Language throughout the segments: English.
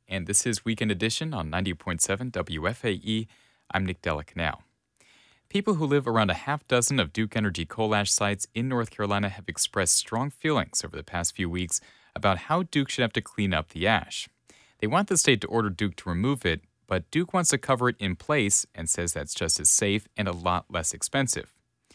and this is Weekend Edition on 90.7 WFAE. I'm Nick Delacanal. People who live around a half dozen of Duke Energy coal ash sites in North Carolina have expressed strong feelings over the past few weeks about how Duke should have to clean up the ash. They want the state to order Duke to remove it, but Duke wants to cover it in place and says that's just as safe and a lot less expensive.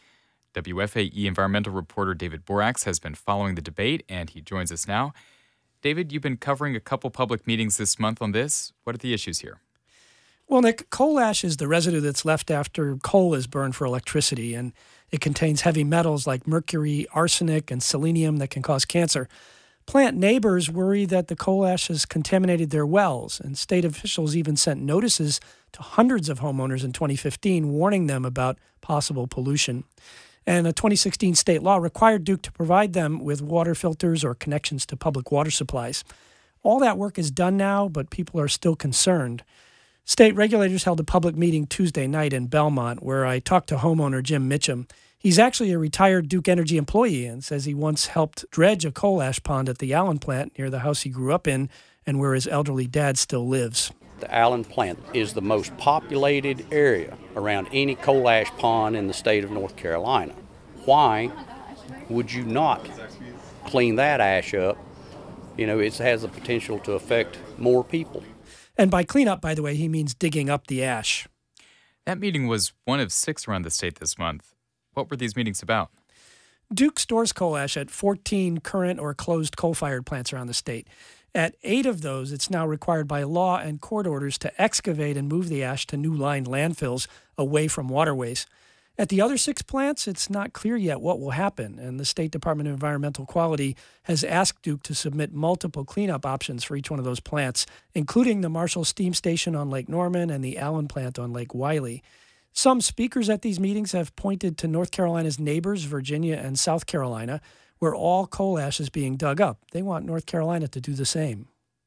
WFAE environmental reporter David Borax has been following the debate, and he joins us now. David, you've been covering a couple public meetings this month on this. What are the issues here? Well, Nick, coal ash is the residue that's left after coal is burned for electricity, and it contains heavy metals like mercury, arsenic, and selenium that can cause cancer. Plant neighbors worry that the coal ash has contaminated their wells, and state officials even sent notices to hundreds of homeowners in 2015 warning them about possible pollution. And a 2016 state law required Duke to provide them with water filters or connections to public water supplies. All that work is done now, but people are still concerned. State regulators held a public meeting Tuesday night in Belmont where I talked to homeowner Jim Mitchum. He's actually a retired Duke Energy employee and says he once helped dredge a coal ash pond at the Allen plant near the house he grew up in and where his elderly dad still lives. The Allen plant is the most populated area around any coal ash pond in the state of North Carolina. Why would you not clean that ash up? You know, it has the potential to affect more people. And by cleanup, by the way, he means digging up the ash. That meeting was one of 6 around the state this month. What were these meetings about? Duke stores coal ash at 14 current or closed coal-fired plants around the state. At 8 of those, it's now required by law and court orders to excavate and move the ash to new lined landfills away from waterways. At the other 6 plants, it's not clear yet what will happen, and the State Department of Environmental Quality has asked Duke to submit multiple cleanup options for each one of those plants, including the Marshall Steam Station on Lake Norman and the Allen plant on Lake Wylie. Some speakers at these meetings have pointed to North Carolina's neighbors, Virginia and South Carolina, where all coal ash is being dug up. They want North Carolina to do the same.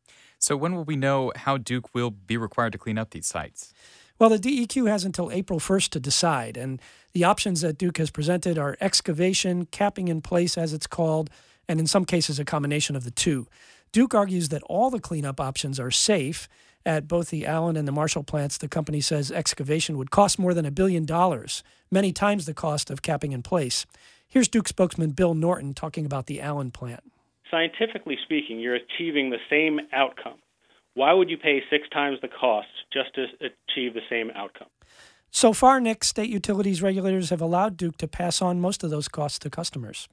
So when will we know how Duke will be required to clean up these sites? Well, the DEQ has until April 1st to decide, and the options that Duke has presented are excavation, capping in place as it's called, and in some cases a combination of the two. Duke argues that all the cleanup options are safe. At both the Allen and the Marshall plants, the company says excavation would cost more than $1 billion, many times the cost of capping in place. Here's Duke spokesman Bill Norton talking about the Allen plant. Scientifically speaking, you're achieving the same outcome. Why would you pay 6 times the cost just to achieve the same outcome? So far, Nick, state utilities regulators have allowed Duke to pass on most of those costs to customers.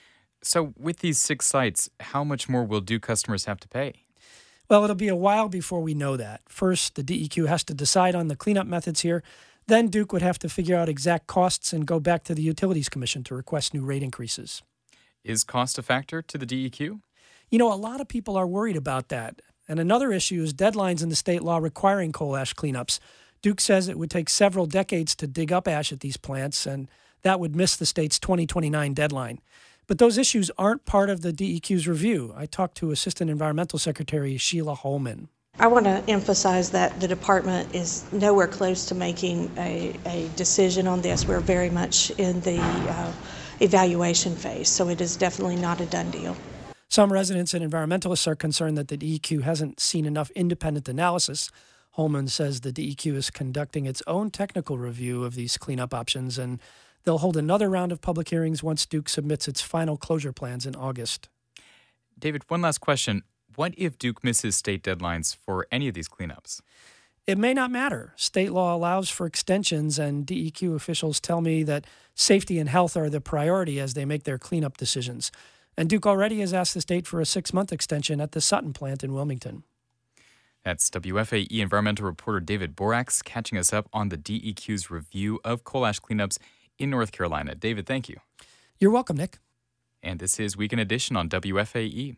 So with these 6 sites, how much more will Duke customers have to pay? Well, it'll be a while before we know that. First, the DEQ has to decide on the cleanup methods here. Then Duke would have to figure out exact costs and go back to the Utilities Commission to request new rate increases. Is cost a factor to the DEQ? You know, a lot of people are worried about that. And another issue is deadlines in the state law requiring coal ash cleanups. Duke says it would take several decades to dig up ash at these plants, and that would miss the state's 2029 deadline. But those issues aren't part of the DEQ's review. I talked to Assistant Environmental Secretary Sheila Holman. I want to emphasize that the department is nowhere close to making a decision on this. We're very much in the evaluation phase, so it is definitely not a done deal. Some residents and environmentalists are concerned that the DEQ hasn't seen enough independent analysis. Holman says the DEQ is conducting its own technical review of these cleanup options, and they'll hold another round of public hearings once Duke submits its final closure plans in August. David, one last question. What if Duke misses state deadlines for any of these cleanups? It may not matter. State law allows for extensions, and DEQ officials tell me that safety and health are the priority as they make their cleanup decisions. And Duke already has asked the state for a 6-month extension at the Sutton plant in Wilmington. That's WFAE environmental reporter David Borax catching us up on the DEQ's review of coal ash cleanups in North Carolina. David, thank you. You're welcome, Nick. And this is Weekend Edition on WFAE.